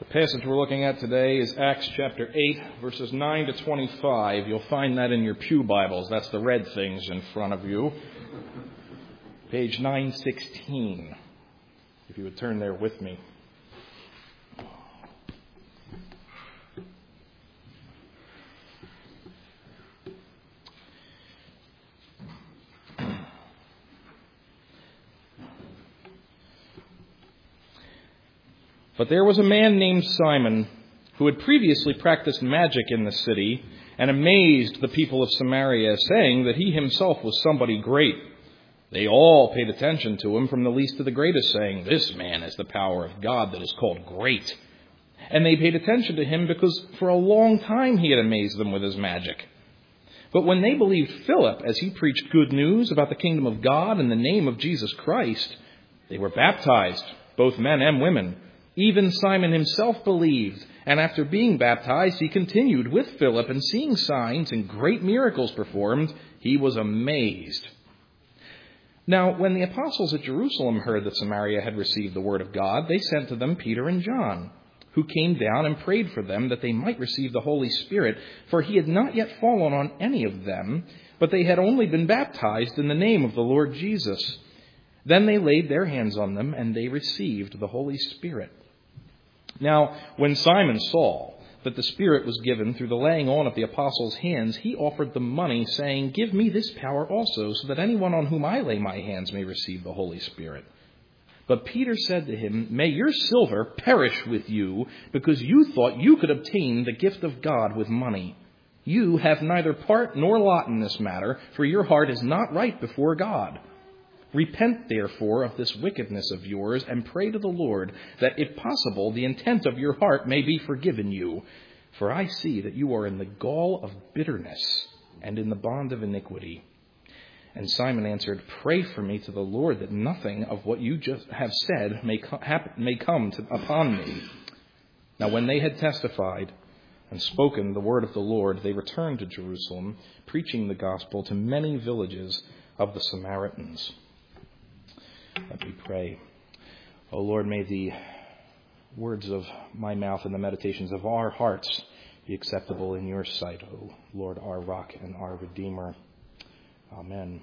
passage we're looking at today is Acts chapter 8, verses 9 to 25. You'll find that in your pew Bibles. That's the red things in front of you. Page 916, if you would turn there with me. But there was a man named Simon who had previously practiced magic in the city and amazed the people of Samaria, saying that he himself was somebody great. They all paid attention to him, from the least to the greatest, saying, "This man is the power of God that is called great." And they paid attention to him because for a long time he had amazed them with his magic. But when they believed Philip as he preached good news about the kingdom of God in the name of Jesus Christ, they were baptized, both men and women. Even Simon himself believed, and after being baptized, he continued with Philip, and seeing signs and great miracles performed, he was amazed. Now, when the apostles at Jerusalem heard that Samaria had received the word of God, they sent to them Peter and John, who came down and prayed for them that they might receive the Holy Spirit, for he had not yet fallen on any of them, but they had only been baptized in the name of the Lord Jesus. Then they laid their hands on them, and they received the Holy Spirit. Now, when Simon saw that the Spirit was given through the laying on of the apostles' hands, he offered them money, saying, "Give me this power also, so that anyone on whom I lay my hands may receive the Holy Spirit." But Peter said to him, "May your silver perish with you, because you thought you could obtain the gift of God with money. You have neither part nor lot in this matter, for your heart is not right before God. Repent, therefore, of this wickedness of yours, and pray to the Lord, that, if possible, the intent of your heart may be forgiven you. For I see that you are in the gall of bitterness and in the bond of iniquity." And Simon answered, "Pray for me to the Lord, that nothing of what you just have said may come upon me." Now when they had testified and spoken the word of the Lord, they returned to Jerusalem, preaching the gospel to many villages of the Samaritans. Let me pray. O Lord, may the words of my mouth and the meditations of our hearts be acceptable in your sight, O Lord, our rock and our Redeemer. Amen.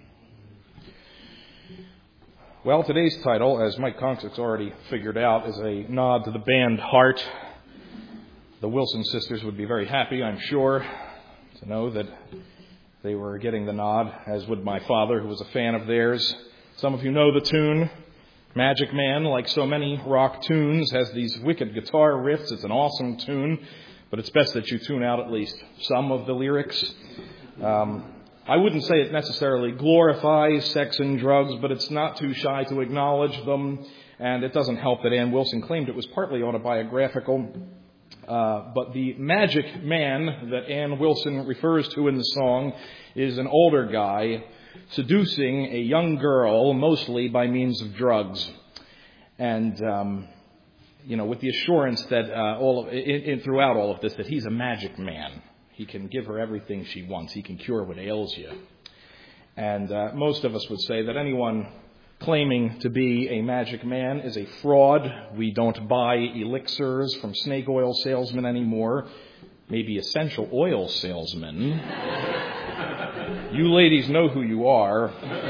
Well, today's title, as Mike Conks's already figured out, is a nod to the band Heart. The Wilson sisters would be very happy, I'm sure, to know that they were getting the nod, as would my father, who was a fan of theirs. Some of you know the tune. Magic Man, like so many rock tunes, has these wicked guitar riffs. It's an awesome tune, but it's best that you tune out at least some of the lyrics. I wouldn't say it necessarily glorifies sex and drugs, but it's not too shy to acknowledge them. And it doesn't help that Ann Wilson claimed it was partly autobiographical. But the magic man that Ann Wilson refers to in the song is an older guy seducing a young girl, mostly by means of drugs. And, with the assurance that throughout all of this, that he's a magic man. He can give her everything she wants. He can cure what ails you. And most of us would say that anyone claiming to be a magic man is a fraud. We don't buy elixirs from snake oil salesmen anymore. Maybe essential oil salesmen. You ladies know who you are.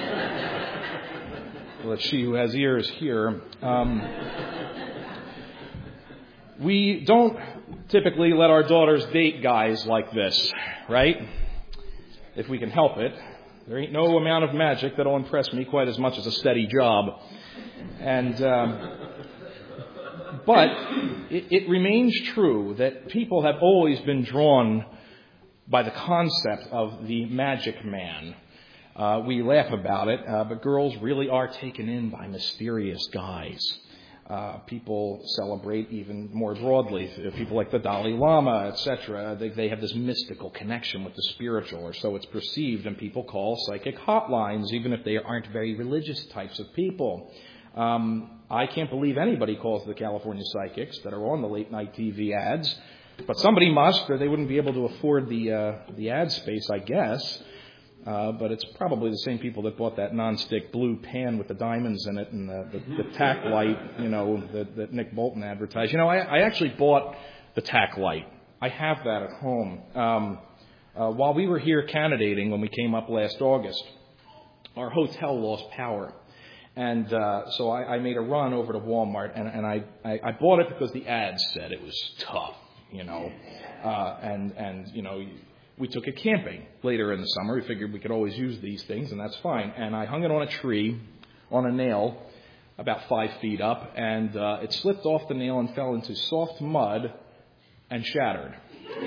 Let she who has ears hear. We don't typically let our daughters date guys like this, right? If we can help it. There ain't no amount of magic that'll impress me quite as much as a steady job. And but it remains true that people have always been drawn by the concept of the magic man. We laugh about it, but girls really are taken in by mysterious guys. People celebrate even more broadly. People like the Dalai Lama, etc. They have this mystical connection with the spiritual, or so it's perceived, and people call psychic hotlines, even if they aren't very religious types of people. I can't believe anybody calls the California psychics that are on the late night TV ads, but somebody must, or they wouldn't be able to afford the ad space, I guess. but it's probably the same people that bought that nonstick blue pan with the diamonds in it and the tack light, that Nick Bolton advertised. I actually bought the tack light. I have that at home. While we were here candidating when we came up last August, our hotel lost power. And so I made a run over to Walmart, and I bought it because the ads said it was tough, we took it camping later in the summer. We figured we could always use these things, and that's fine. And I hung it on a tree, on a nail, about 5 feet up, and it slipped off the nail and fell into soft mud and shattered.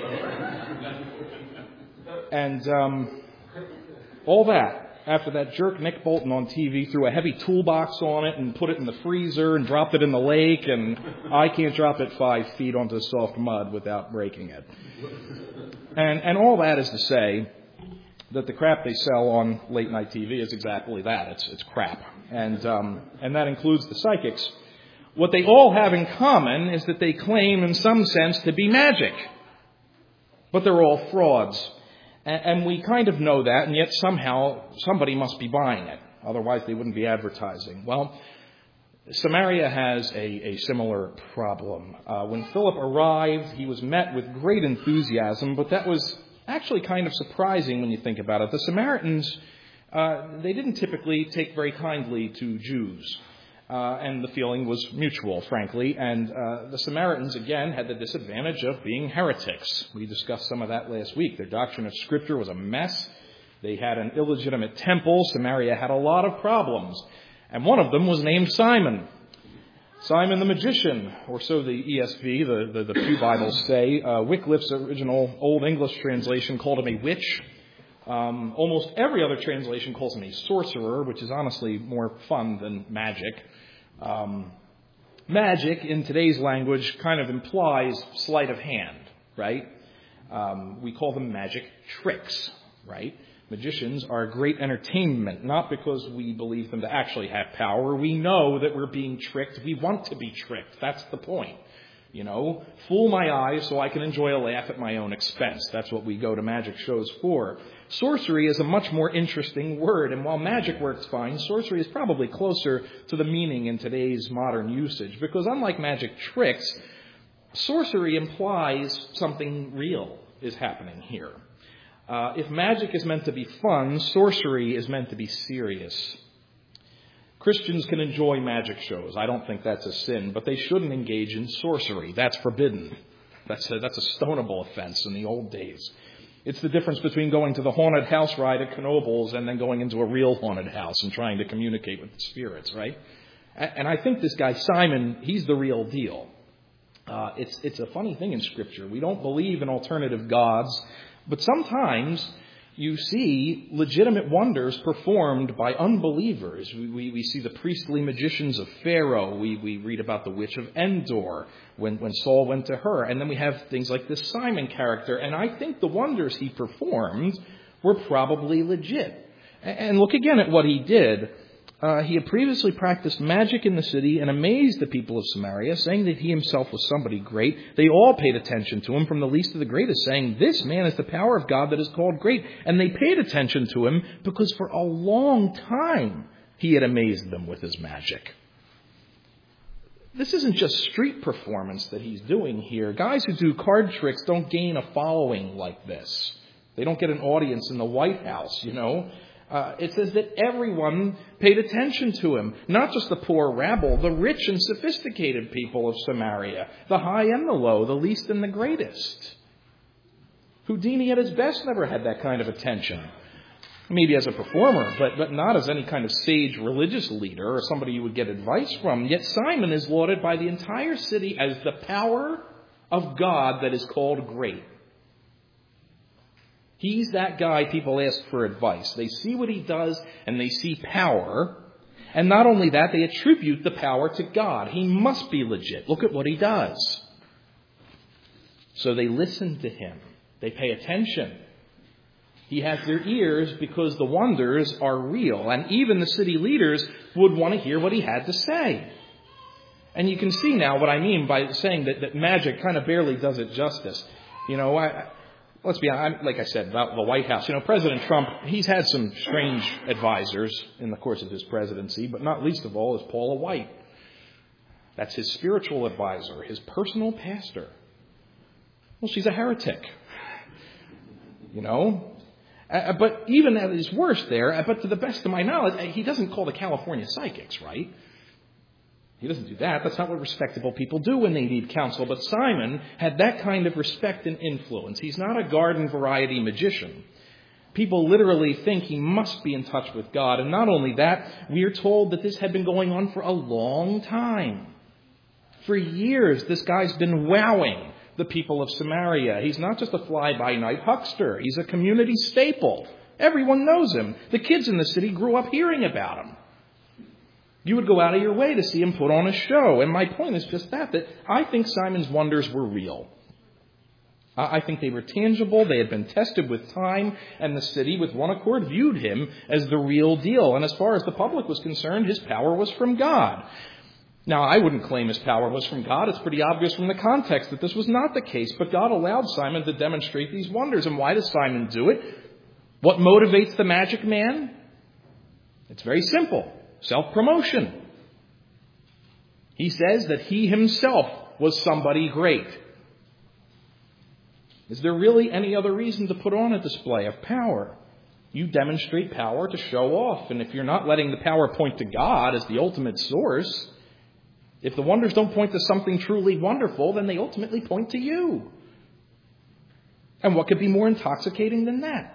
And all that, after that jerk Nick Bolton on TV threw a heavy toolbox on it and put it in the freezer and dropped it in the lake, and I can't drop it 5 feet onto the soft mud without breaking it. And all that is to say that the crap they sell on late night TV is exactly that. It's crap. And that includes the psychics. What they all have in common is that they claim in some sense to be magic. But they're all frauds. And we kind of know that, and yet somehow somebody must be buying it. Otherwise they wouldn't be advertising. Well, Samaria has a similar problem. When Philip arrived, he was met with great enthusiasm, but that was actually kind of surprising when you think about it. The Samaritans, they didn't typically take very kindly to Jews. And the feeling was mutual, frankly. And the Samaritans, again, had the disadvantage of being heretics. We discussed some of that last week. Their doctrine of Scripture was a mess. They had an illegitimate temple. Samaria had a lot of problems. And one of them was named Simon. Simon the magician, or so the ESV, the Pew Bibles say. Wycliffe's original Old English translation called him a witch. Almost every other translation calls him a sorcerer, which is honestly more fun than magic. Magic, in today's language, kind of implies sleight of hand, right? We call them magic tricks, right? Magicians are a great entertainment, not because we believe them to actually have power. We know that we're being tricked. We want to be tricked. That's the point. Fool my eyes so I can enjoy a laugh at my own expense. That's what we go to magic shows for. Sorcery is a much more interesting word, and while magic works fine, sorcery is probably closer to the meaning in today's modern usage, because unlike magic tricks, sorcery implies something real is happening here. If magic is meant to be fun, sorcery is meant to be serious. Christians can enjoy magic shows. I don't think that's a sin, but they shouldn't engage in sorcery. That's forbidden. That's a stonable offense in the old days. It's the difference between going to the haunted house ride at Knoebels and then going into a real haunted house and trying to communicate with the spirits, right? And I think this guy Simon, he's the real deal. It's a funny thing in Scripture. We don't believe in alternative gods, but sometimes you see legitimate wonders performed by unbelievers. We see the priestly magicians of Pharaoh. We read about the witch of Endor when Saul went to her. And then we have things like this Simon character. And I think the wonders he performed were probably legit. And look again at what he did. He had previously practiced magic in the city and amazed the people of Samaria, saying that he himself was somebody great. They all paid attention to him, from the least to the greatest, saying, "This man is the power of God that is called great." And they paid attention to him because for a long time he had amazed them with his magic. This isn't just street performance that he's doing here. Guys who do card tricks don't gain a following like this. They don't get an audience in the White House, It says that everyone paid attention to him, not just the poor rabble, the rich and sophisticated people of Samaria, the high and the low, the least and the greatest. Houdini at his best never had that kind of attention. Maybe as a performer, but not as any kind of sage religious leader or somebody you would get advice from. Yet Simon is lauded by the entire city as the power of God that is called great. He's that guy people ask for advice. They see what he does and they see power. And not only that, they attribute the power to God. He must be legit. Look at what he does. So they listen to him. They pay attention. He has their ears because the wonders are real. And even the city leaders would want to hear what he had to say. And you can see now what I mean by saying that magic kind of barely does it justice. let's be honest, like I said, about the White House. President Trump, he's had some strange advisors in the course of his presidency, but not least of all is Paula White. That's his spiritual advisor, his personal pastor. Well, she's a heretic. But even at his worst there, but to the best of my knowledge, he doesn't call the California psychics, right? He doesn't do that. That's not what respectable people do when they need counsel. But Simon had that kind of respect and influence. He's not a garden variety magician. People literally think he must be in touch with God. And not only that, we are told that this had been going on for a long time. For years, this guy's been wowing the people of Samaria. He's not just a fly-by-night huckster. He's a community staple. Everyone knows him. The kids in the city grew up hearing about him. You would go out of your way to see him put on a show. And my point is just that I think Simon's wonders were real. I think they were tangible. They had been tested with time. And the city, with one accord, viewed him as the real deal. And as far as the public was concerned, his power was from God. Now, I wouldn't claim his power was from God. It's pretty obvious from the context that this was not the case. But God allowed Simon to demonstrate these wonders. And why does Simon do it? What motivates the magic man? It's very simple. Self-promotion. He says that he himself was somebody great. Is there really any other reason to put on a display of power? You demonstrate power to show off. And if you're not letting the power point to God as the ultimate source, if the wonders don't point to something truly wonderful, then they ultimately point to you. And what could be more intoxicating than that?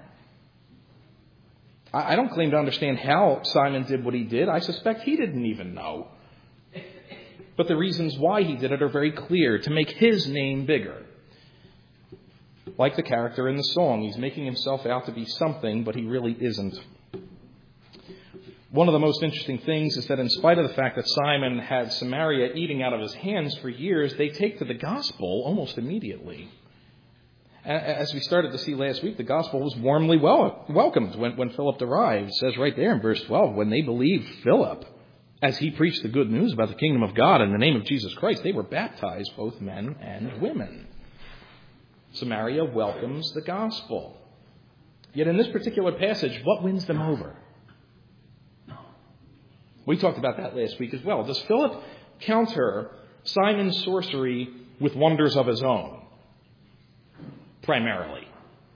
I don't claim to understand how Simon did what he did. I suspect he didn't even know. But the reasons why he did it are very clear, to make his name bigger. Like the character in the song, he's making himself out to be something, but he really isn't. One of the most interesting things is that in spite of the fact that Simon had Samaria eating out of his hands for years, they take to the gospel almost immediately. As we started to see last week, the gospel was warmly welcomed when Philip arrived. It says right there in verse 12, when they believed Philip, as he preached the good news about the kingdom of God in the name of Jesus Christ, they were baptized, both men and women. Samaria welcomes the gospel. Yet in this particular passage, what wins them over? We talked about that last week as well. Does Philip counter Simon's sorcery with wonders of his own? Primarily.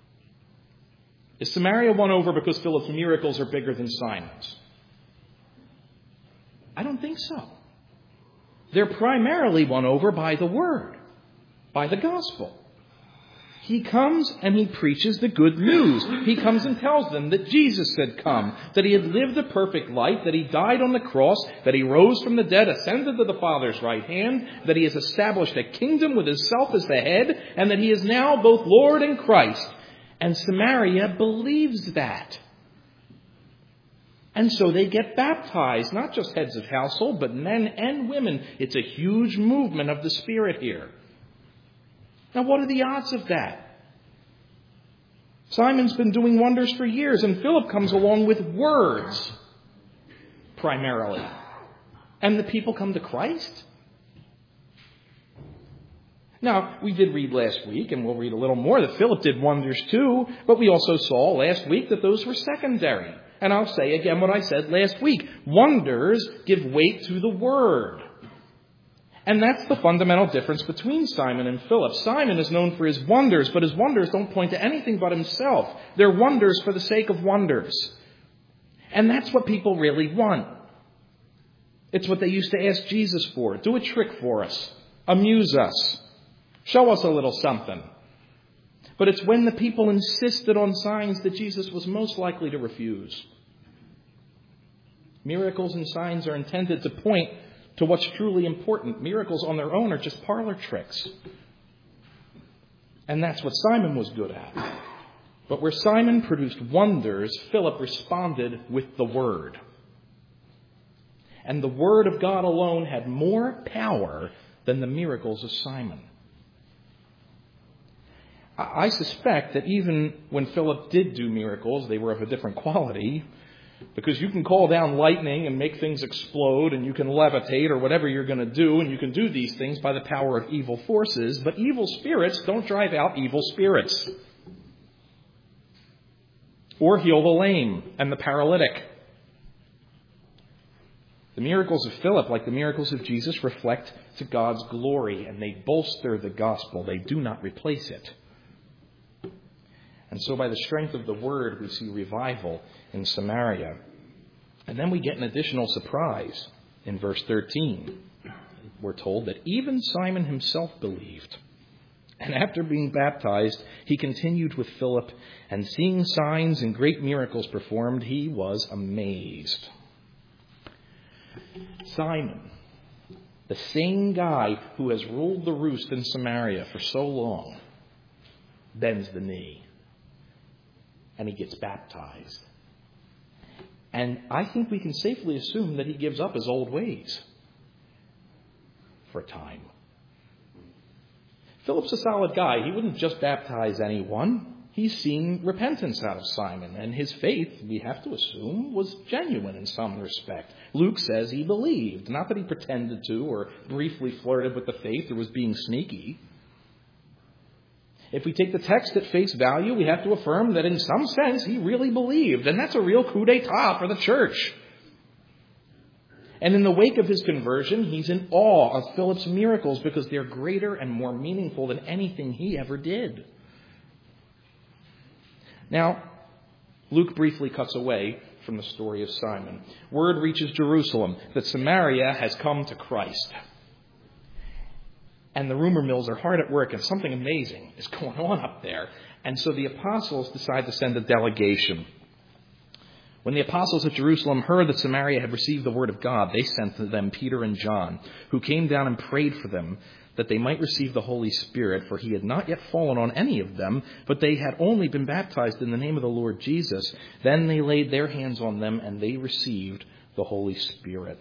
Is Samaria won over because Philip's miracles are bigger than Simon's? I don't think so. They're primarily won over by the word, by the gospel. He comes and he preaches the good news. He comes and tells them that Jesus had come, that he had lived a perfect life, that he died on the cross, that he rose from the dead, ascended to the Father's right hand, that he has established a kingdom with himself as the head, and that he is now both Lord and Christ. And Samaria believes that. And so they get baptized, not just heads of household, but men and women. It's a huge movement of the Spirit here. Now, what are the odds of that? Simon's been doing wonders for years, and Philip comes along with words, primarily. And the people come to Christ? Now, we did read last week, and we'll read a little more, that Philip did wonders too, but we also saw last week that those were secondary. And I'll say again what I said last week. Wonders give weight to the word. And that's the fundamental difference between Simon and Philip. Simon is known for his wonders, but his wonders don't point to anything but himself. They're wonders for the sake of wonders. And that's what people really want. It's what they used to ask Jesus for. Do a trick for us. Amuse us. Show us a little something. But it's when the people insisted on signs that Jesus was most likely to refuse. Miracles and signs are intended to point to what's truly important. Miracles on their own are just parlor tricks. And that's what Simon was good at. But where Simon produced wonders, Philip responded with the Word. And the Word of God alone had more power than the miracles of Simon. I suspect that even when Philip did do miracles, they were of a different quality. Because you can call down lightning and make things explode, and you can levitate or whatever you're going to do, and you can do these things by the power of evil forces. But evil spirits don't drive out evil spirits. or heal the lame and the paralytic. The miracles of Philip, like the miracles of Jesus, reflect to God's glory, and they bolster the gospel. They do not replace it. And so by the strength of the word, we see revival in Samaria. And then we get an additional surprise in verse 13. We're told that even Simon himself believed. And after being baptized, he continued with Philip, and seeing signs and great miracles performed, he was amazed. Simon, the same guy who has ruled the roost in Samaria for so long, bends the knee, and he gets baptized. And I think we can safely assume that he gives up his old ways for a time. Philip's a solid guy. He wouldn't just baptize anyone. He's seen repentance out of Simon, and his faith, we have to assume, was genuine in some respect. Luke says he believed, not that he pretended to or briefly flirted with the faith or was being sneaky. If we take the text at face value, we have to affirm that in some sense he really believed, and that's a real coup d'etat for the church. And in the wake of his conversion, he's in awe of Philip's miracles because they're greater and more meaningful than anything he ever did. Now, Luke briefly cuts away from the story of Simon. Word reaches Jerusalem that Samaria has come to Christ. And the rumor mills are hard at work, and something amazing is going on up there. And so the apostles decide to send a delegation. When the apostles at Jerusalem heard that Samaria had received the word of God, they sent to them Peter and John, who came down and prayed for them that they might receive the Holy Spirit, for he had not yet fallen on any of them, but they had only been baptized in the name of the Lord Jesus. Then they laid their hands on them, and they received the Holy Spirit.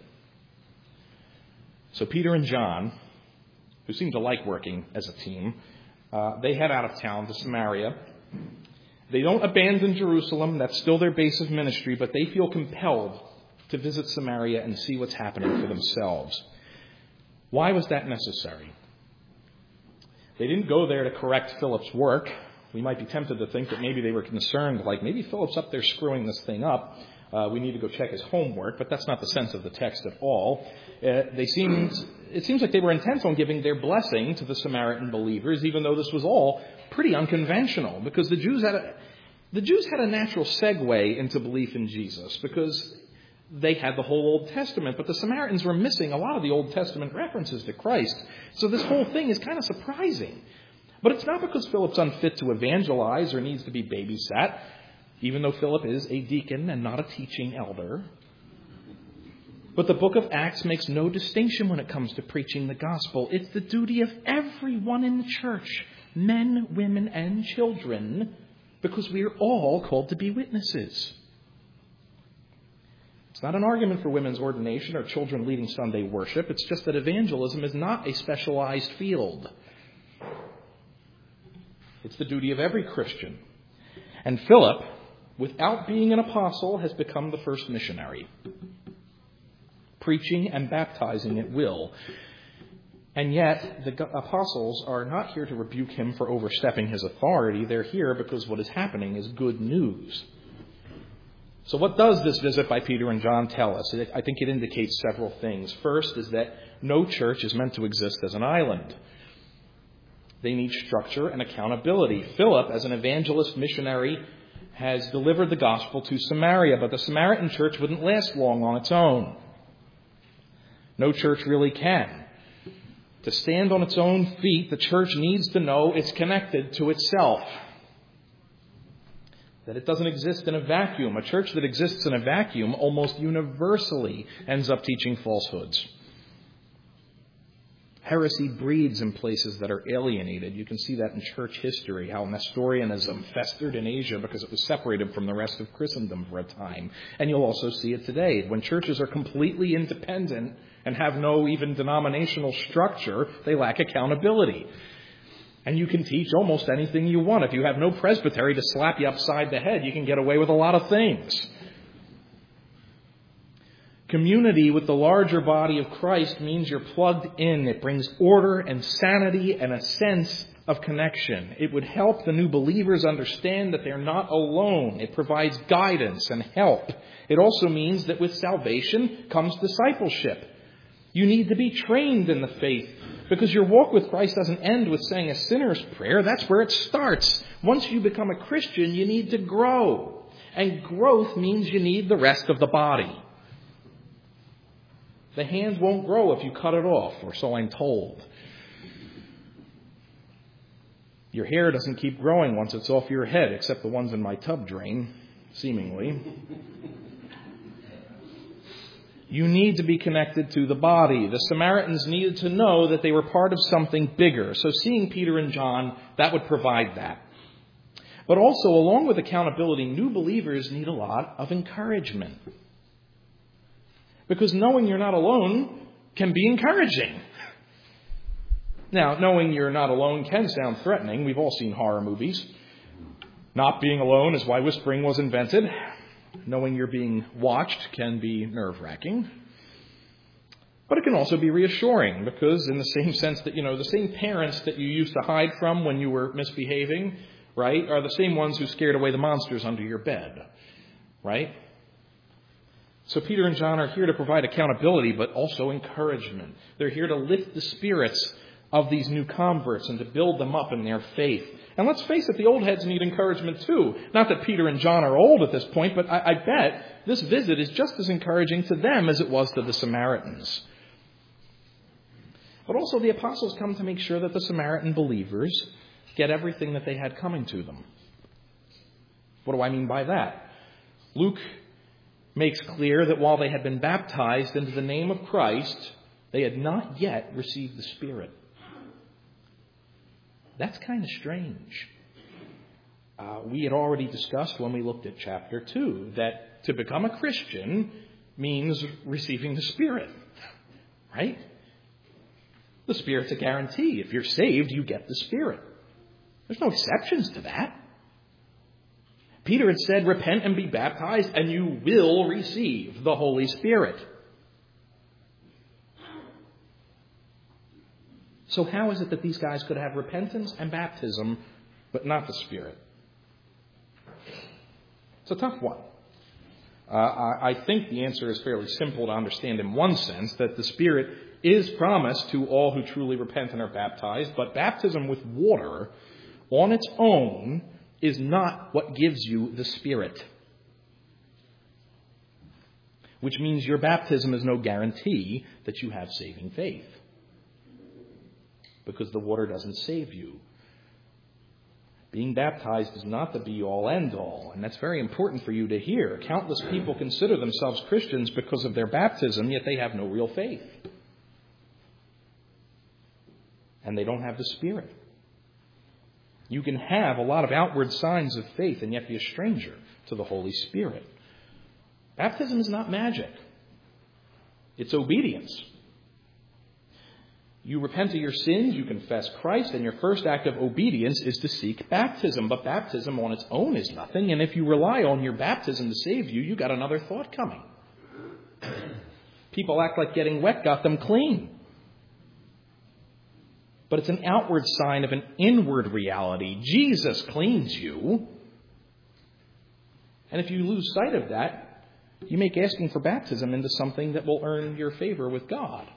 So Peter and John, who seem to like working as a team, they head out of town to Samaria. They don't abandon Jerusalem. That's still their base of ministry, but they feel compelled to visit Samaria and see what's happening for themselves. Why was that necessary? They didn't go there to correct Philip's work. We might be tempted to think that maybe they were concerned, like maybe Philip's up there screwing this thing up. We need to go check his homework, but that's not the sense of the text at all. It seems like they were intent on giving their blessing to the Samaritan believers, even though this was all pretty unconventional, because the Jews had a natural segue into belief in Jesus, because they had the whole Old Testament, but the Samaritans were missing a lot of the Old Testament references to Christ. So this whole thing is kind of surprising. But it's not because Philip's unfit to evangelize or needs to be babysat, even though Philip is a deacon and not a teaching elder. But the book of Acts makes no distinction when it comes to preaching the gospel. It's the duty of everyone in the church, men, women, and children, because we are all called to be witnesses. It's not an argument for women's ordination or children leading Sunday worship. It's just that evangelism is not a specialized field. It's the duty of every Christian. And Philip, without being an apostle, has become the first missionary, preaching and baptizing at will. And yet, the apostles are not here to rebuke him for overstepping his authority. They're here because what is happening is good news. So what does this visit by Peter and John tell us? I think it indicates several things. First is that no church is meant to exist as an island. They need structure and accountability. Philip, as an evangelist missionary, has delivered the gospel to Samaria, but the Samaritan church wouldn't last long on its own. No church really can. To stand on its own feet, the church needs to know it's connected to itself. That it doesn't exist in a vacuum. A church that exists in a vacuum almost universally ends up teaching falsehoods. Heresy breeds in places that are alienated. You can see that in church history, how Nestorianism festered in Asia because it was separated from the rest of Christendom for a time. And you'll also see it today. When churches are completely independent and have no even denominational structure, they lack accountability. And you can teach almost anything you want. If you have no presbytery to slap you upside the head, you can get away with a lot of things. Community with the larger body of Christ means you're plugged in. It brings order and sanity and a sense of connection. It would help the new believers understand that they're not alone. It provides guidance and help. It also means that with salvation comes discipleship. You need to be trained in the faith because your walk with Christ doesn't end with saying a sinner's prayer. That's where it starts. Once you become a Christian, you need to grow. And growth means you need the rest of the body. The hand won't grow if you cut it off, or so I'm told. Your hair doesn't keep growing once it's off your head, except the ones in my tub drain, seemingly. You need to be connected to the body. The Samaritans needed to know that they were part of something bigger. So seeing Peter and John, that would provide that. But also, along with accountability, new believers need a lot of encouragement. Because knowing you're not alone can be encouraging. Now, knowing you're not alone can sound threatening. We've all seen horror movies. Not being alone is why whispering was invented. Knowing you're being watched can be nerve-wracking. But it can also be reassuring because in the same sense that, the same parents that you used to hide from when you were misbehaving, right, are the same ones who scared away the monsters under your bed, right? So Peter and John are here to provide accountability, but also encouragement. They're here to lift the spirits of these new converts and to build them up in their faith. And let's face it, the old heads need encouragement too. Not that Peter and John are old at this point, but I bet this visit is just as encouraging to them as it was to the Samaritans. But also the apostles come to make sure that the Samaritan believers get everything that they had coming to them. What do I mean by that? Luke makes clear that while they had been baptized into the name of Christ, they had not yet received the Spirit. That's kind of strange. We had already discussed when we looked at chapter 2 that to become a Christian means receiving the Spirit, right? The Spirit's a guarantee. If you're saved, you get the Spirit. There's no exceptions to that. Peter had said, repent and be baptized, and you will receive the Holy Spirit. So how is it that these guys could have repentance and baptism, but not the Spirit? It's a tough one. I think the answer is fairly simple to understand in one sense, that the Spirit is promised to all who truly repent and are baptized, but baptism with water on its own is not what gives you the Spirit. Which means your baptism is no guarantee that you have saving faith. Because the water doesn't save you. Being baptized is not the be-all, end-all. And that's very important for you to hear. Countless people consider themselves Christians because of their baptism, yet they have no real faith. And they don't have the Spirit. You can have a lot of outward signs of faith and yet be a stranger to the Holy Spirit. Baptism is not magic. It's obedience. You repent of your sins, you confess Christ, and your first act of obedience is to seek baptism. But baptism on its own is nothing, and if you rely on your baptism to save you, you've got another thought coming. People act like getting wet got them clean. But it's an outward sign of an inward reality. Jesus cleans you. And if you lose sight of that, you make asking for baptism into something that will earn your favor with God.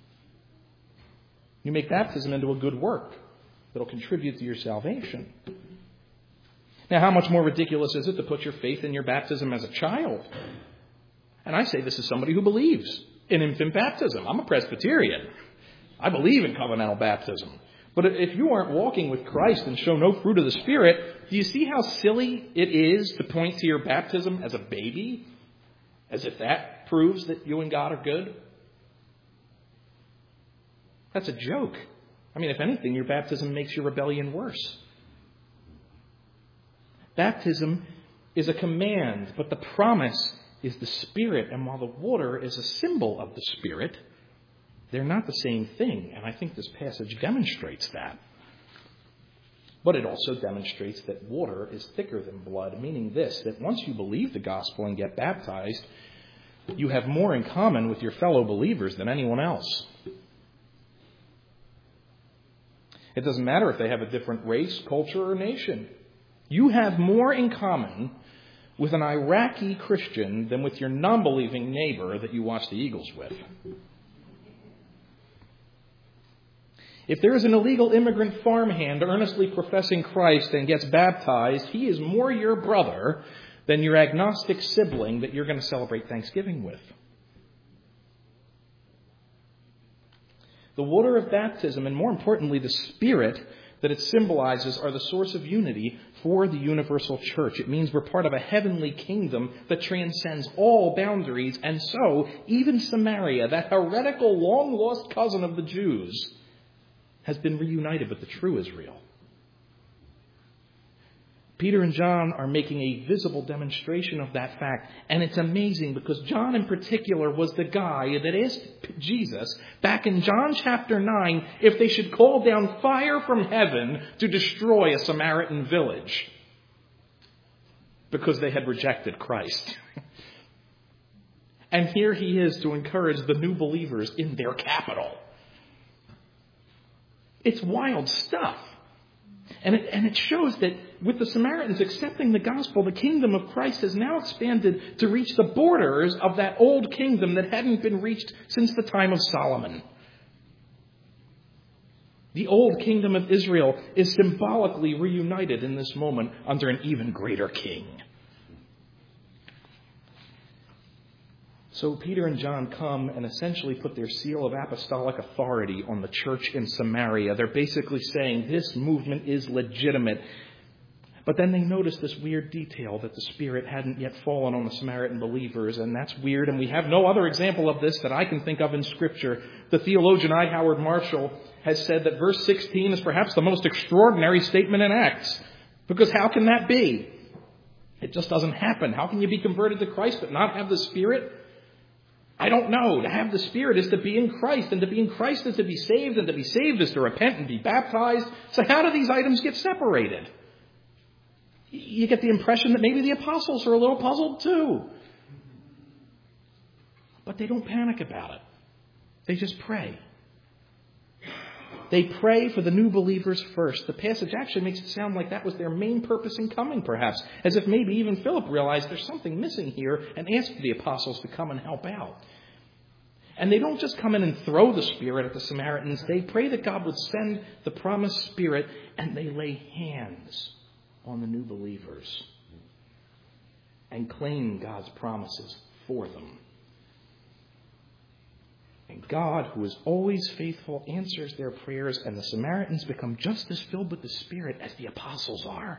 You make baptism into a good work that will contribute to your salvation. Now, how much more ridiculous is it to put your faith in your baptism as a child? And I say this as somebody who believes in infant baptism. I'm a Presbyterian. I believe in covenantal baptism. But if you aren't walking with Christ and show no fruit of the Spirit, do you see how silly it is to point to your baptism as a baby? As if that proves that you and God are good? That's a joke. I mean, if anything, your baptism makes your rebellion worse. Baptism is a command, but the promise is the Spirit. And while the water is a symbol of the Spirit, they're not the same thing. And I think this passage demonstrates that. But it also demonstrates that water is thicker than blood, meaning this, that once you believe the gospel and get baptized, You have more in common with your fellow believers than anyone else. It doesn't matter if they have a different race, culture, or nation. You have more in common with an Iraqi Christian than with your non-believing neighbor that you watch the Eagles with. If there is an illegal immigrant farmhand earnestly professing Christ and gets baptized, he is more your brother than your agnostic sibling that you're going to celebrate Thanksgiving with. The water of baptism, and more importantly, the Spirit that it symbolizes, are the source of unity for the universal church. It means we're part of a heavenly kingdom that transcends all boundaries. And so, even Samaria, that heretical, long-lost cousin of the Jews, has been reunited with the true Israel. Peter and John are making a visible demonstration of that fact. And it's amazing because John in particular was the guy that asked Jesus back in John chapter 9 if they should call down fire from heaven to destroy a Samaritan village because they had rejected Christ. And here he is to encourage the new believers in their capital. It's wild stuff. And it shows that with the Samaritans accepting the gospel, the kingdom of Christ has now expanded to reach the borders of that old kingdom that hadn't been reached since the time of Solomon. The old kingdom of Israel is symbolically reunited in this moment under an even greater king. So Peter and John come and essentially put their seal of apostolic authority on the church in Samaria. They're basically saying this movement is legitimate. But then they notice this weird detail that the Spirit hadn't yet fallen on the Samaritan believers, and that's weird, and we have no other example of this that I can think of in Scripture. The theologian I. Howard Marshall has said that verse 16 is perhaps the most extraordinary statement in Acts, because how can that be? It just doesn't happen. How can you be converted to Christ but not have the Spirit? I don't know. To have the Spirit is to be in Christ, and to be in Christ is to be saved, and to be saved is to repent and be baptized. So how do these items get separated? You get the impression that maybe the apostles are a little puzzled too. But they don't panic about it. They just pray. They pray for the new believers first. The passage actually makes it sound like that was their main purpose in coming, perhaps. As if maybe even Philip realized there's something missing here and asked the apostles to come and help out. And they don't just come in and throw the Spirit at the Samaritans. They pray that God would send the promised Spirit, and they lay hands on the new believers and claim God's promises for them. And God, who is always faithful, answers their prayers, and the Samaritans become just as filled with the Spirit as the apostles are.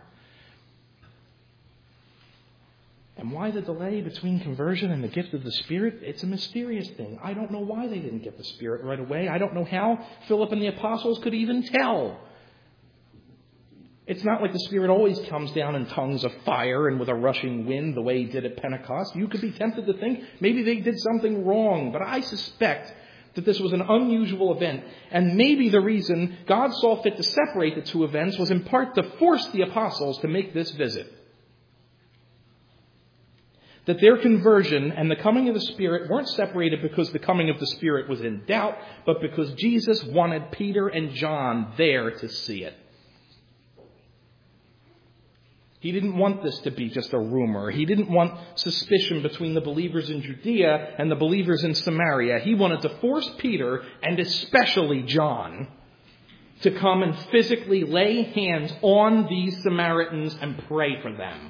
And why the delay between conversion and the gift of the Spirit? It's a mysterious thing. I don't know why they didn't get the Spirit right away. I don't know how Philip and the apostles could even tell. It's not like the Spirit always comes down in tongues of fire and with a rushing wind the way he did at Pentecost. You could be tempted to think maybe they did something wrong, but I suspect that this was an unusual event. And maybe the reason God saw fit to separate the two events was in part to force the apostles to make this visit. That their conversion and the coming of the Spirit weren't separated because the coming of the Spirit was in doubt, but because Jesus wanted Peter and John there to see it. He didn't want this to be just a rumor. He didn't want suspicion between the believers in Judea and the believers in Samaria. He wanted to force Peter, and especially John, to come and physically lay hands on these Samaritans and pray for them.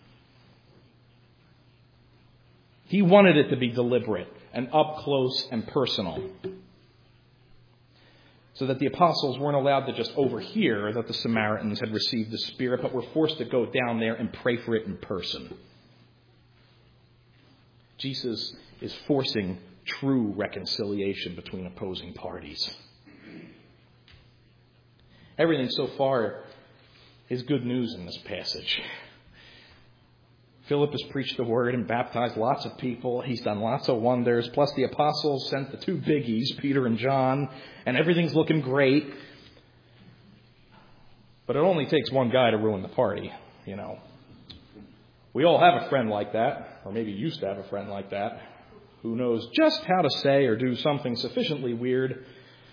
He wanted it to be deliberate and up close and personal, so that the apostles weren't allowed to just overhear that the Samaritans had received the Spirit, but were forced to go down there and pray for it in person. Jesus is forcing true reconciliation between opposing parties. Everything so far is good news in this passage. Philip has preached the word and baptized lots of people. He's done lots of wonders. Plus the apostles sent the two biggies, Peter and John, and everything's looking great. But it only takes one guy to ruin the party, We all have a friend like that, or maybe used to have a friend like that. who knows just how to say or do something sufficiently weird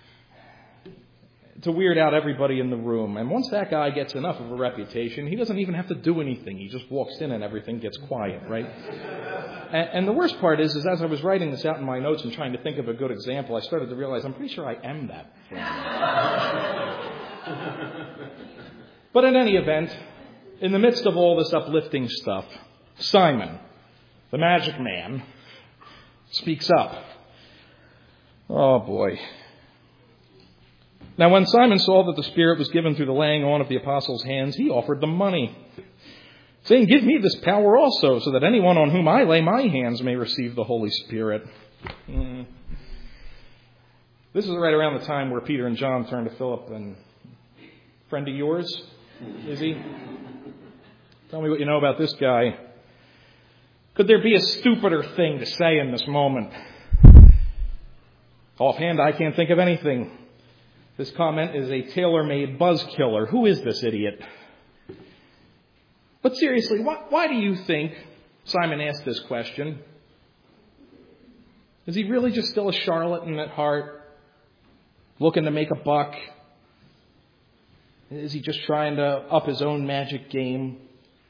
to weird out everybody in the room. And once that guy gets enough of a reputation, he doesn't even have to do anything. He just walks in and everything gets quiet, right? And the worst part is as I was writing this out in my notes and trying to think of a good example, I started to realize I'm pretty sure I am that. But in any event, in the midst of all this uplifting stuff, Simon, the magic man, speaks up. Oh boy. Now when Simon saw that the Spirit was given through the laying on of the apostles' hands, he offered them money, saying, "Give me this power also, so that anyone on whom I lay my hands may receive the Holy Spirit." This is right around the time where Peter and John turned to Philip and, "Friend of yours, is he? Tell me what you know about this guy." Could there be a stupider thing to say in this moment? Offhand, I can't think of anything. This comment is a tailor-made buzz killer. Who is this idiot? But seriously, why do you think Simon asked this question? Is he really just still a charlatan at heart, looking to make a buck? Is he just trying to up his own magic game?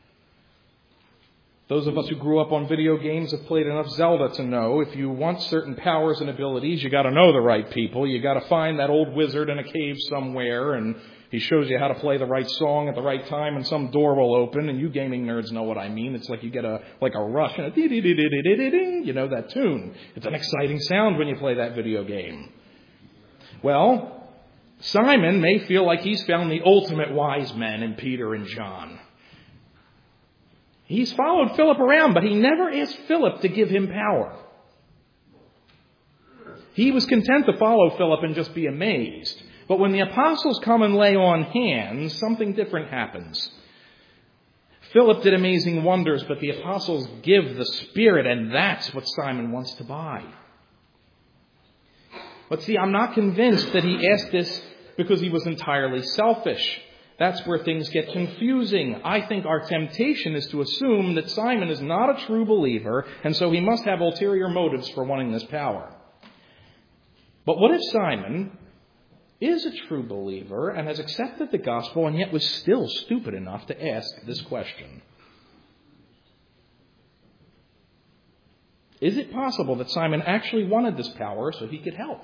Those of us who grew up on video games have played enough Zelda to know if you want certain powers and abilities, you got to know the right people. You got to find that old wizard in a cave somewhere, and he shows you how to play the right song at the right time, and some door will open. And you gaming nerds know what I mean. It's like you get a rush and a dee-dee-dee-dee-dee-dee-dee, you know that tune. It's an exciting sound when you play that video game. Well, Simon may feel like he's found the ultimate wise men in Peter and John. He's followed Philip around, but he never asked Philip to give him power. He was content to follow Philip and just be amazed. But when the apostles come and lay on hands, something different happens. Philip did amazing wonders, but the apostles give the Spirit, and that's what Simon wants to buy. But see, I'm not convinced that he asked this because he was entirely selfish. That's where things get confusing. I think our temptation is to assume that Simon is not a true believer, and so he must have ulterior motives for wanting this power. But what if Simon is a true believer and has accepted the gospel and yet was still stupid enough to ask this question? Is it possible that Simon actually wanted this power so he could help?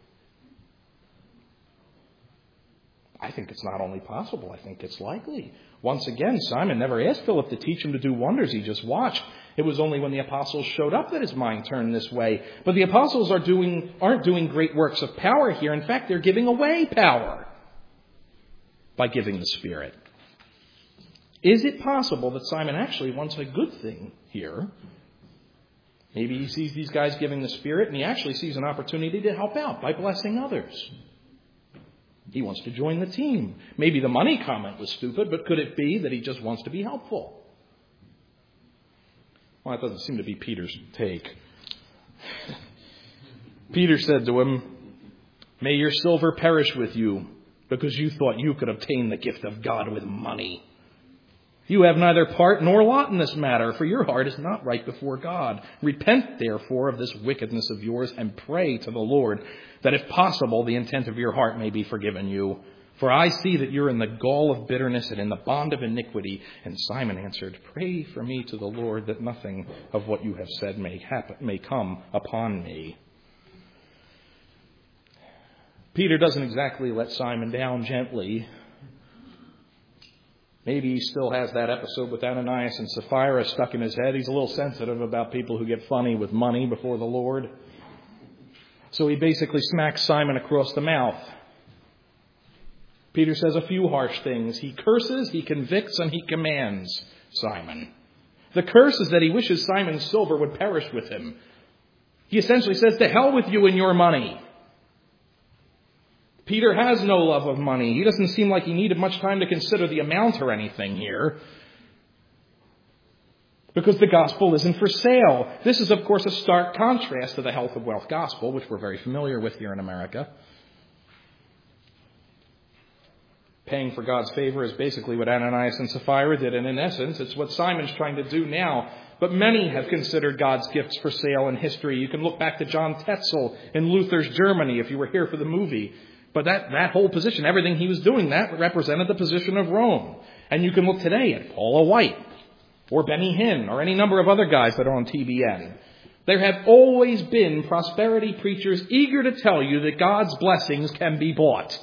I think it's not only possible, I think it's likely. Once again, Simon never asked Philip to teach him to do wonders. He just watched. It was only when the apostles showed up that his mind turned this way. But the apostles aren't doing great works of power here. In fact, they're giving away power by giving the Spirit. Is it possible that Simon actually wants a good thing here? Maybe he sees these guys giving the Spirit and he actually sees an opportunity to help out by blessing others. He wants to join the team. Maybe the money comment was stupid, but could it be that he just wants to be helpful? Well, that doesn't seem to be Peter's take. Peter said to him, "May your silver perish with you, because you thought you could obtain the gift of God with money. You have neither part nor lot in this matter, for your heart is not right before God. Repent, therefore, of this wickedness of yours, and pray to the Lord, that if possible, the intent of your heart may be forgiven you. For I see that you're in the gall of bitterness and in the bond of iniquity." And Simon answered, "Pray for me to the Lord, that nothing of what you have said may come upon me." Peter doesn't exactly let Simon down gently. Maybe he still has that episode with Ananias and Sapphira stuck in his head. He's a little sensitive about people who get funny with money before the Lord. So he basically smacks Simon across the mouth. Peter says a few harsh things. He curses, he convicts, and he commands Simon. The curse is that he wishes Simon's silver would perish with him. He essentially says, "To hell with you and your money." Peter has no love of money. He doesn't seem like he needed much time to consider the amount or anything here, because the gospel isn't for sale. This is, of course, a stark contrast to the health of wealth gospel, which we're very familiar with here in America. Paying for God's favor is basically what Ananias and Sapphira did, and in essence, it's what Simon's trying to do now. But many have considered God's gifts for sale in history. You can look back to John Tetzel in Luther's Germany if you were here for the movie. But that whole position, everything he was doing, that represented the position of Rome. And you can look today at Paula White or Benny Hinn or any number of other guys that are on TBN. There have always been prosperity preachers eager to tell you that God's blessings can be bought.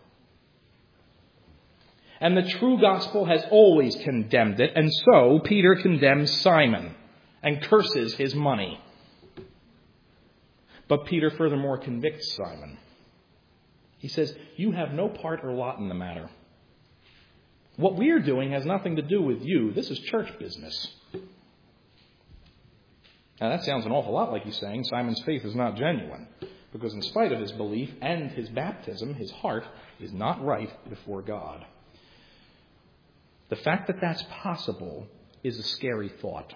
And the true gospel has always condemned it, and so Peter condemns Simon and curses his money. But Peter furthermore convicts Simon. He says, you have no part or lot in the matter. What we're doing has nothing to do with you. This is church business. Now that sounds an awful lot like he's saying Simon's faith is not genuine, because in spite of his belief and his baptism, his heart is not right before God. The fact that that's possible is a scary thought.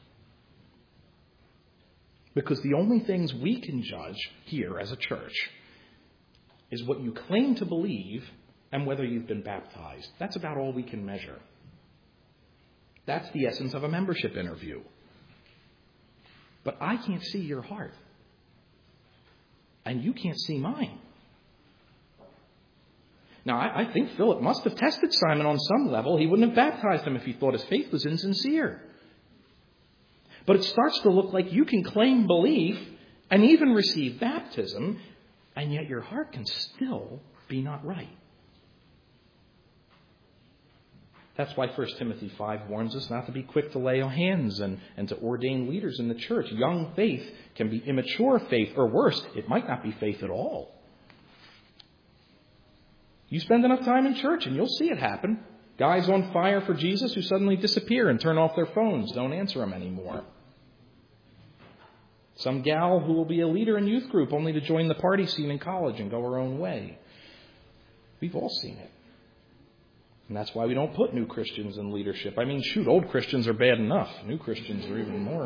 Because the only things we can judge here as a church is what you claim to believe and whether you've been baptized. That's about all we can measure. That's the essence of a membership interview. But I can't see your heart. And you can't see mine. Now, I think Philip must have tested Simon on some level. He wouldn't have baptized him if he thought his faith was insincere. But it starts to look like you can claim belief and even receive baptism, and yet your heart can still be not right. That's why 1 Timothy 5 warns us not to be quick to lay hands and to ordain leaders in the church. Young faith can be immature faith, or worse, it might not be faith at all. You spend enough time in church and you'll see it happen. Guys on fire for Jesus who suddenly disappear and turn off their phones, don't answer them anymore. Some gal who will be a leader in youth group only to join the party scene in college and go her own way. We've all seen it. And that's why we don't put new Christians in leadership. I mean, shoot, old Christians are bad enough. New Christians are even more,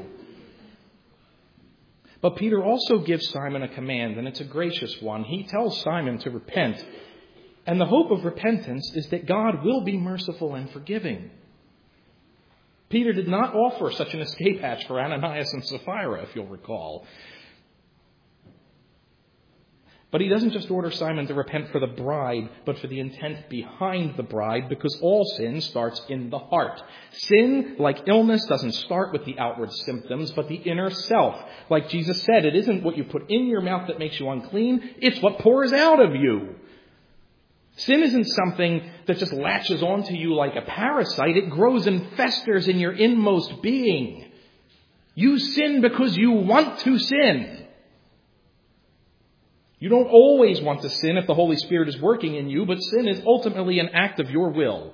But Peter also gives Simon a command, and it's a gracious one. He tells Simon to repent. And the hope of repentance is that God will be merciful and forgiving. Peter did not offer such an escape hatch for Ananias and Sapphira, if you'll recall. But he doesn't just order Simon to repent for the bride, but for the intent behind the bride, because all sin starts in the heart. Sin, like illness, doesn't start with the outward symptoms, but the inner self. Like Jesus said, it isn't what you put in your mouth that makes you unclean, it's what pours out of you. Sin isn't something that just latches onto you like a parasite. It grows and festers in your inmost being. You sin because you want to sin. You don't always want to sin if the Holy Spirit is working in you, but sin is ultimately an act of your will.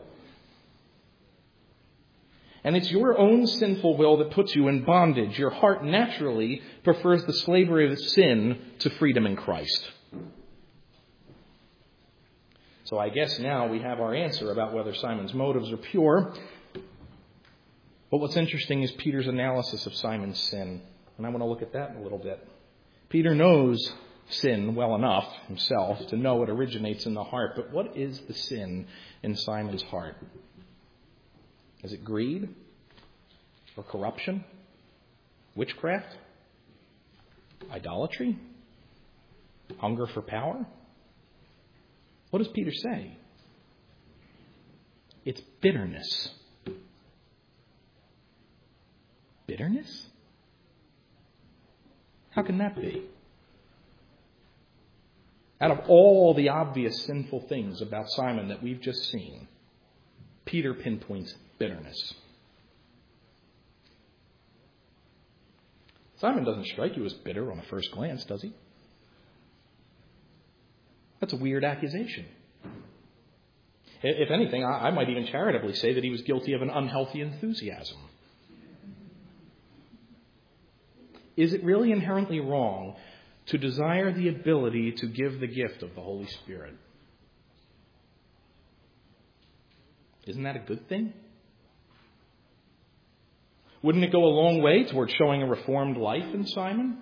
And it's your own sinful will that puts you in bondage. Your heart naturally prefers the slavery of sin to freedom in Christ. So I guess now we have our answer about whether Simon's motives are pure. But what's interesting is Peter's analysis of Simon's sin. And I want to look at that in a little bit. Peter knows sin well enough himself to know it originates in the heart. But what is the sin in Simon's heart? Is it greed? Or corruption? Witchcraft? Idolatry? Hunger for power? What does Peter say? It's bitterness. Bitterness? How can that be? Out of all the obvious sinful things about Simon that we've just seen, Peter pinpoints bitterness. Simon doesn't strike you as bitter on a first glance, does he? That's a weird accusation. If anything, I might even charitably say that he was guilty of an unhealthy enthusiasm. Is it really inherently wrong to desire the ability to give the gift of the Holy Spirit? Isn't that a good thing? Wouldn't it go a long way towards showing a reformed life in Simon?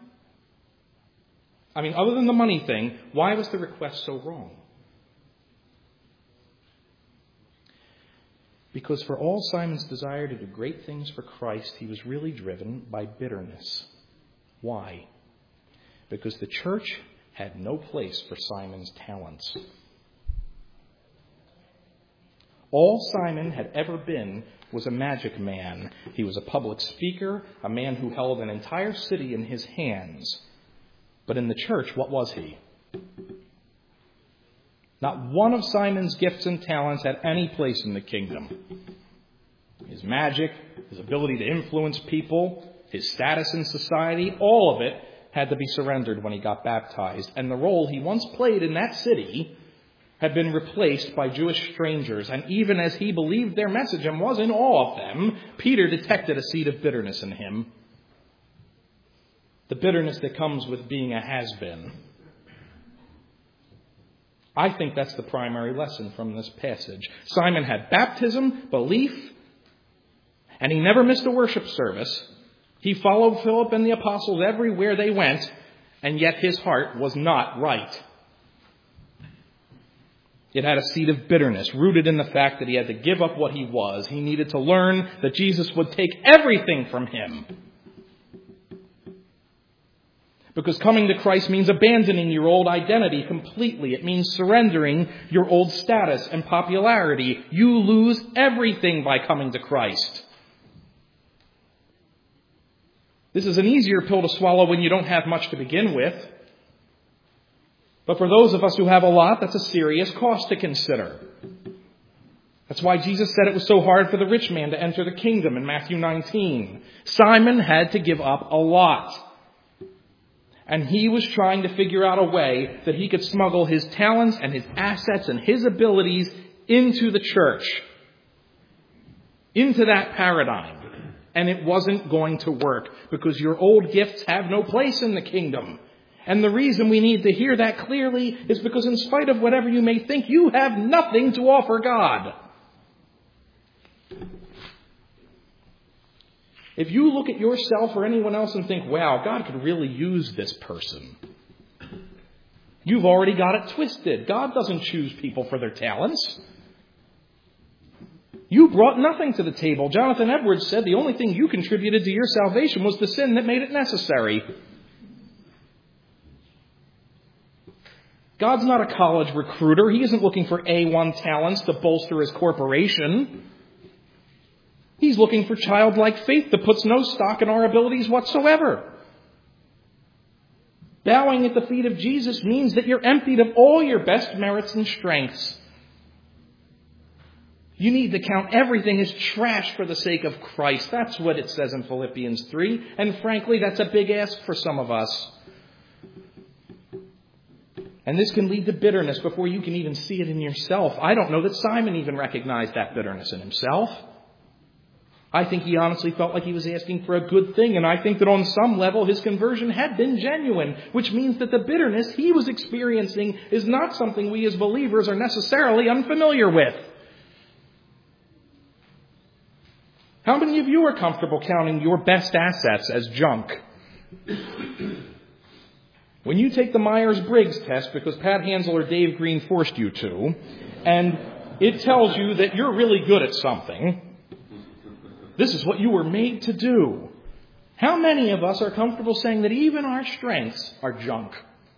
I mean, other than the money thing, why was the request so wrong? Because for all Simon's desire to do great things for Christ, he was really driven by bitterness. Why? Because the church had no place for Simon's talents. All Simon had ever been was a magic man. He was a public speaker, a man who held an entire city in his hands. But in the church, what was he? Not one of Simon's gifts and talents had any place in the kingdom. His magic, his ability to influence people, his status in society, all of it had to be surrendered when he got baptized. And the role he once played in that city had been replaced by Jewish strangers. And even as he believed their message and was in awe of them, Peter detected a seed of bitterness in him. The bitterness that comes with being a has-been. I think that's the primary lesson from this passage. Simon had baptism, belief, and he never missed a worship service. He followed Philip and the apostles everywhere they went, and yet his heart was not right. It had a seed of bitterness, rooted in the fact that he had to give up what he was. He needed to learn that Jesus would take everything from him. Because coming to Christ means abandoning your old identity completely. It means surrendering your old status and popularity. You lose everything by coming to Christ. This is an easier pill to swallow when you don't have much to begin with. But for those of us who have a lot, that's a serious cost to consider. That's why Jesus said it was so hard for the rich man to enter the kingdom in Matthew 19. Simon had to give up a lot. And he was trying to figure out a way that he could smuggle his talents and his assets and his abilities into the church, into that paradigm. And it wasn't going to work because your old gifts have no place in the kingdom. And the reason we need to hear that clearly is because in spite of whatever you may think, you have nothing to offer God. If you look at yourself or anyone else and think, wow, God could really use this person, you've already got it twisted. God doesn't choose people for their talents. You brought nothing to the table. Jonathan Edwards said the only thing you contributed to your salvation was the sin that made it necessary. God's not a college recruiter. He isn't looking for A1 talents to bolster his corporation. He's looking for childlike faith that puts no stock in our abilities whatsoever. Bowing at the feet of Jesus means that you're emptied of all your best merits and strengths. You need to count everything as trash for the sake of Christ. That's what it says in Philippians 3. And frankly, that's a big ask for some of us. And this can lead to bitterness before you can even see it in yourself. I don't know that Simon even recognized that bitterness in himself. I think he honestly felt like he was asking for a good thing, and I think that on some level his conversion had been genuine, which means that the bitterness he was experiencing is not something we as believers are necessarily unfamiliar with. How many of you are comfortable counting your best assets as junk? When you take the Myers-Briggs test because Pat Hansel or Dave Green forced you to, and it tells you that you're really good at something, this is what you were made to do. How many of us are comfortable saying that even our strengths are junk?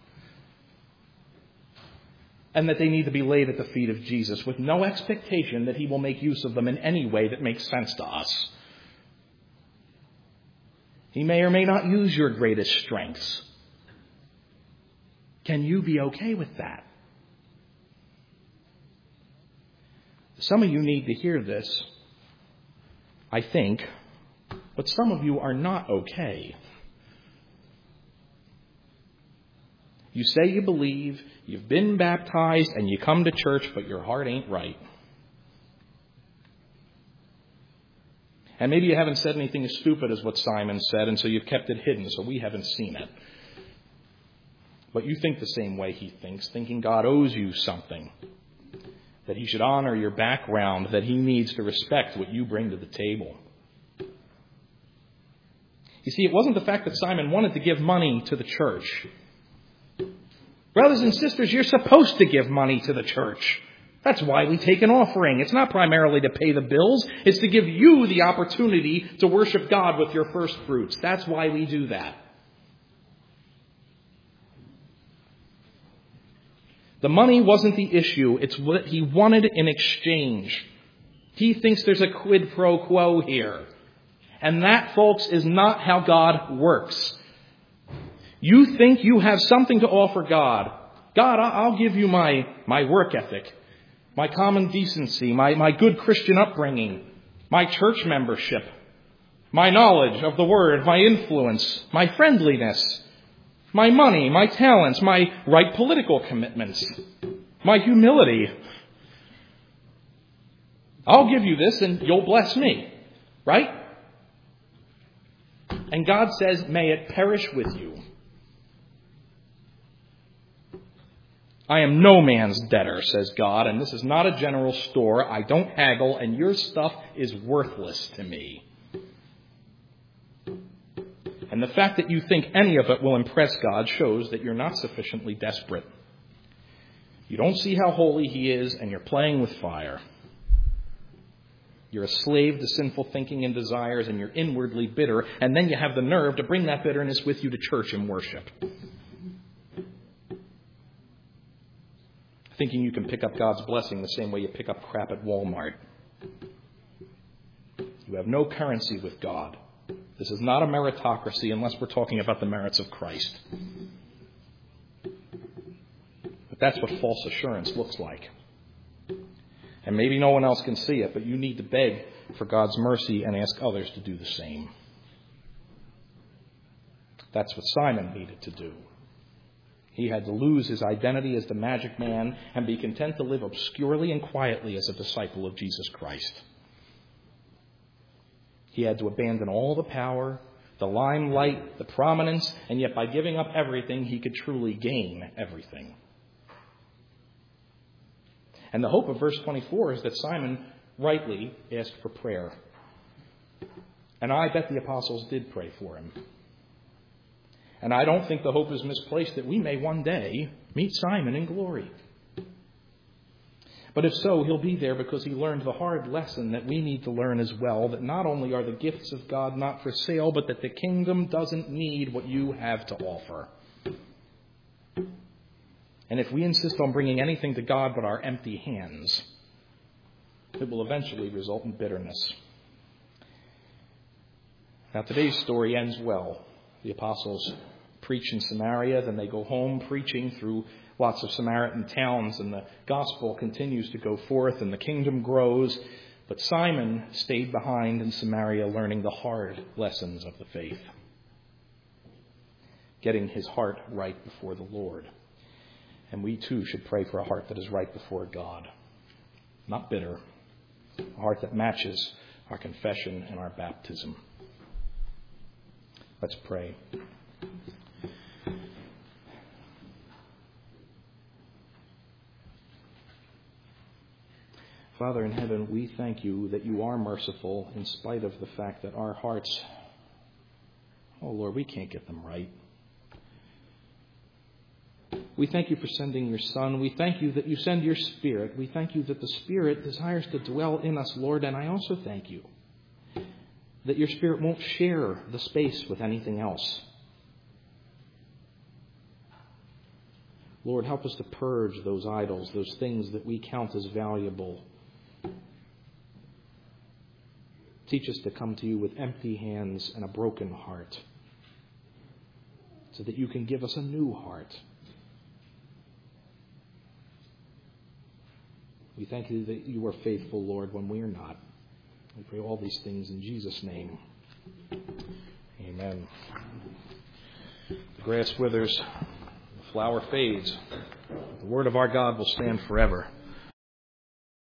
And that they need to be laid at the feet of Jesus with no expectation that he will make use of them in any way that makes sense to us. He may or may not use your greatest strengths. Can you be okay with that? Some of you need to hear this, I think, but some of you are not okay. You say you believe, you've been baptized, and you come to church, but your heart ain't right. And maybe you haven't said anything as stupid as what Simon said, and so you've kept it hidden, so we haven't seen it. But you think the same way he thinks, thinking God owes you something, that he should honor your background, that he needs to respect what you bring to the table. You see, it wasn't the fact that Simon wanted to give money to the church. Brothers and sisters, you're supposed to give money to the church. That's why we take an offering. It's not primarily to pay the bills. It's to give you the opportunity to worship God with your first fruits. That's why we do that. The money wasn't the issue. It's what he wanted in exchange. He thinks there's a quid pro quo here. And that, folks, is not how God works. You think you have something to offer God. God, I'll give you my work ethic, my common decency, my good Christian upbringing, my church membership, my knowledge of the Word, my influence, my friendliness, my money, my talents, my right political commitments, my humility. I'll give you this and you'll bless me, right? And God says, may it perish with you. I am no man's debtor, says God, and this is not a general store. I don't haggle, and your stuff is worthless to me. And the fact that you think any of it will impress God shows that you're not sufficiently desperate. You don't see how holy He is, and you're playing with fire. You're a slave to sinful thinking and desires, and you're inwardly bitter, and then you have the nerve to bring that bitterness with you to church and worship. Thinking you can pick up God's blessing the same way you pick up crap at Walmart. You have no currency with God. This is not a meritocracy unless we're talking about the merits of Christ. But that's what false assurance looks like. And maybe no one else can see it, but you need to beg for God's mercy and ask others to do the same. That's what Simon needed to do. He had to lose his identity as the magic man and be content to live obscurely and quietly as a disciple of Jesus Christ. He had to abandon all the power, the limelight, the prominence, and yet by giving up everything, he could truly gain everything. And the hope of verse 24 is that Simon rightly asked for prayer. And I bet the apostles did pray for him. And I don't think the hope is misplaced that we may one day meet Simon in glory. But if so, he'll be there because he learned the hard lesson that we need to learn as well, that not only are the gifts of God not for sale, but that the kingdom doesn't need what you have to offer. And if we insist on bringing anything to God but our empty hands, it will eventually result in bitterness. Now, today's story ends well. The apostles preach in Samaria, then they go home preaching through lots of Samaritan towns, and the gospel continues to go forth and the kingdom grows. But Simon stayed behind in Samaria learning the hard lessons of the faith, getting his heart right before the Lord. And we too should pray for a heart that is right before God, not bitter, a heart that matches our confession and our baptism. Let's pray. Father in heaven, we thank you that you are merciful in spite of the fact that our hearts, oh Lord, we can't get them right. We thank you for sending your Son. We thank you that you send your Spirit. We thank you that the Spirit desires to dwell in us, Lord. And I also thank you that your Spirit won't share the space with anything else. Lord, help us to purge those idols, those things that we count as valuable. Teach us to come to you with empty hands and a broken heart, so that you can give us a new heart. We thank you that you are faithful, Lord, when we are not. We pray all these things in Jesus' name. Amen. The grass withers, the flower fades. The word of our God will stand forever.